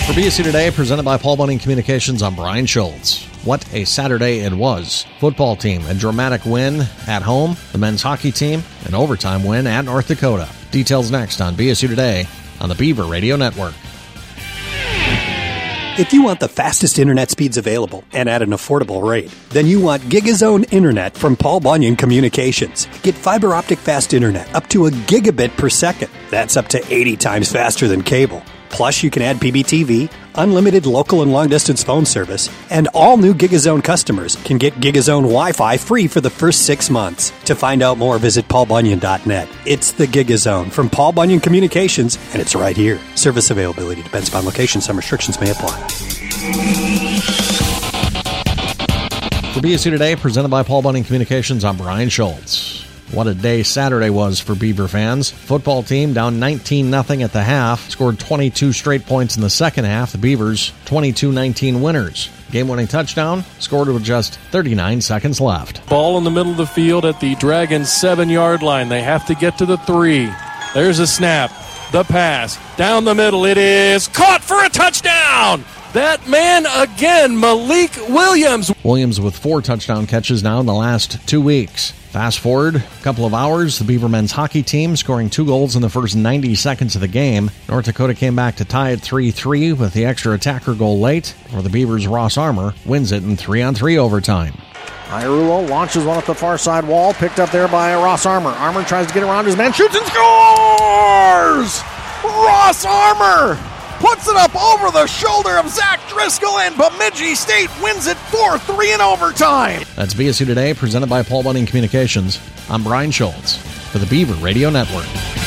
For BSU Today, presented by Paul Bunyan Communications, I'm Brian Schultz. What a Saturday it was. Football team, a dramatic win at home. The men's hockey team, an overtime win at North Dakota. Details next on BSU Today on the Beaver Radio Network. If you want the fastest internet speeds available and at an affordable rate, then you want GigaZone Internet from Paul Bunyan Communications. Get fiber optic fast internet up to a gigabit per second. That's up to 80 times faster than cable. Plus, you can add PBTV, unlimited local and long-distance phone service, and all new GigaZone customers can get GigaZone Wi-Fi free for the first 6 months. To find out more, visit paulbunyan.net. It's the GigaZone from Paul Bunyan Communications, and it's right here. Service availability depends upon location. Some restrictions may apply. For BSU Today, presented by Paul Bunyan Communications, I'm Brian Schultz. What a day Saturday was for Beaver fans. Football team down 19-0 at the half, scored 22 straight points in the second half. The Beavers, 22-19 winners. Game-winning touchdown, scored with just 39 seconds left. Ball in the middle of the field at the Dragons' 7-yard line. They have to get to the 3. There's a snap. The pass. Down the middle. It is caught for a touchdown! That man again, Malik Williams. Williams with 4 touchdown catches now in the last 2 weeks. Fast forward a couple of hours, the Beaver men's hockey team scoring 2 goals in the first 90 seconds of the game. North Dakota came back to tie it 3-3 with the extra attacker goal late. For the Beavers, Ross Armour wins it in 3-on-3 overtime. Iarulo launches one at the far side wall, picked up there by Ross Armour. Armour tries to get around his man, shoots and scores! Ross Armour puts it up over the shoulder of Zach Driscoll, and Bemidji State wins it 4-3 in overtime. That's BSU Today, presented by Paul Bunyan Communications. I'm Brian Schultz for the Beaver Radio Network.